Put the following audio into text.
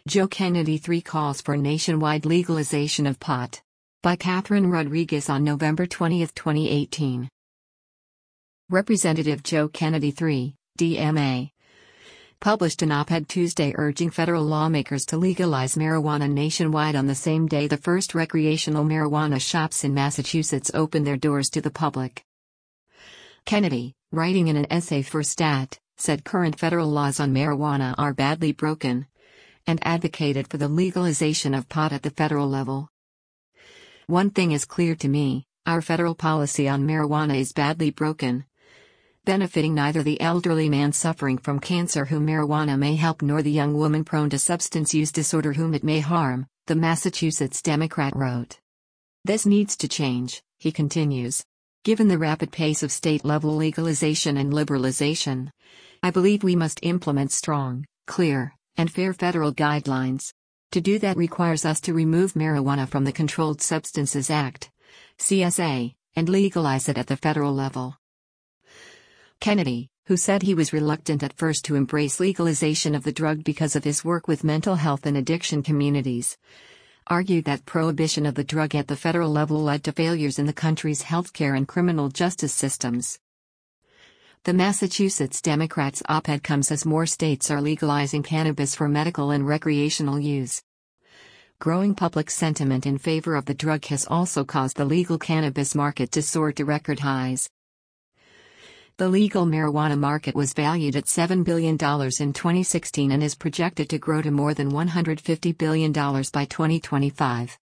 Joe Kennedy 3 calls for nationwide legalization of pot. By Catherine Rodriguez on November 20, 2018. Representative Joe Kennedy 3, DMA, published an op-ed Tuesday urging federal lawmakers to legalize marijuana nationwide on the same day the first recreational marijuana shops in Massachusetts opened their doors to the public. Kennedy, writing in an essay for Stat, said current federal laws on marijuana are badly broken, and advocated for the legalization of pot at the federal level. One thing is clear to me: our federal policy on marijuana is badly broken, benefiting neither the elderly man suffering from cancer whom marijuana may help nor the young woman prone to substance use disorder whom it may harm, the Massachusetts Democrat wrote. This needs to change, he continues. Given the rapid pace of state-level legalization and liberalization, I believe we must implement strong, clear, and fair federal guidelines. To do that requires us to remove marijuana from the Controlled Substances Act, CSA, and legalize it at the federal level. Kennedy, who said he was reluctant at first to embrace legalization of the drug because of his work with mental health and addiction communities, argued that prohibition of the drug at the federal level led to failures in the country's healthcare and criminal justice systems. The Massachusetts Democrats' op-ed comes as more states are legalizing cannabis for medical and recreational use. Growing public sentiment in favor of the drug has also caused the legal cannabis market to soar to record highs. The legal marijuana market was valued at $7 billion in 2016 and is projected to grow to more than $150 billion by 2025.